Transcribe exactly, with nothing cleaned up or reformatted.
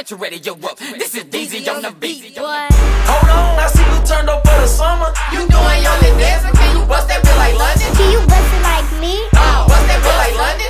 Get your radio up. This is D Z on the beat. What? Hold on, I see you turned up for the summer. You doing your little dance, can you bust that bill like London? Can you bust it like me? Uh, bust that bill like London?